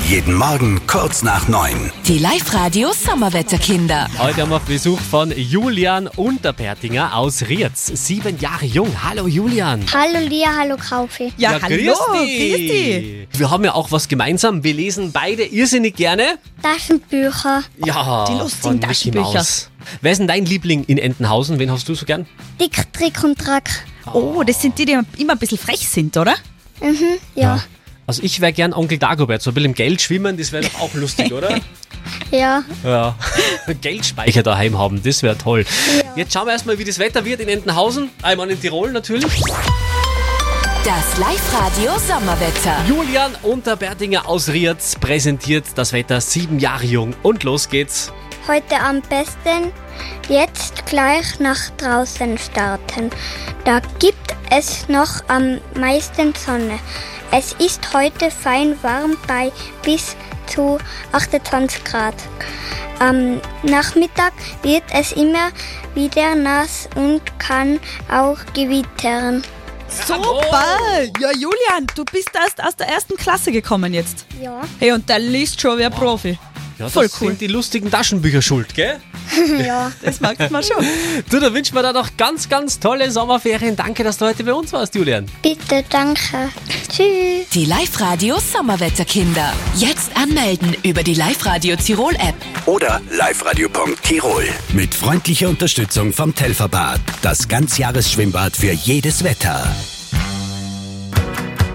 Jeden Morgen kurz nach 9. Die Live-Radio Sommerwetterkinder. Heute haben wir Besuch von Julian Unterbertinger aus Rietz. 7 Jahre jung. Hallo Julian. Hallo Lia, hallo Kaufi. Ja, hallo, grüß grüß dich. dich. Wir haben ja auch was gemeinsam. Wir lesen beide irrsinnig gerne. Taschenbücher. Ja, Die lustigen von Mickey Taschenbücher. Maus. Wer ist denn dein Liebling in Entenhausen? Wen hast du so gern? Dick, Trick und Track. Oh, das sind die immer ein bisschen frech sind, oder? Ja. Also ich wäre gern Onkel Dagobert. So ein bisschen im Geld schwimmen, das wäre doch auch lustig, oder? Ja. Ja. Geldspeicher daheim haben, das wäre toll. Ja. Jetzt schauen wir erstmal, wie das Wetter wird in Entenhausen. Einmal in Tirol natürlich. Das Live-Radio Sommerwetter. Julian Unterbertinger aus Rietz präsentiert das Wetter, 7 Jahre jung. Und los geht's. Heute am besten jetzt gleich nach draußen starten. Da gibt es noch am meisten Sonne. Es ist heute fein warm bei bis zu 28 Grad. Am Nachmittag wird es immer wieder nass und kann auch gewittern. Super! Ja, Julian, du bist erst aus der 1. Klasse gekommen jetzt. Ja. Hey, und der liest schon wie ein Profi. Ja, das Voll cool. sind die lustigen Taschenbücher schuld, gell? Ja. Das magst man schon. Du, da wünschen wir dir noch ganz, ganz tolle Sommerferien. Danke, dass du heute bei uns warst, Julian. Bitte, danke. Tschüss. Die Live-Radio Sommerwetterkinder. Jetzt anmelden über die Live-Radio Tirol App. Oder liveradio.tirol. Mit freundlicher Unterstützung vom Telferbad. Das Ganzjahresschwimmbad für jedes Wetter.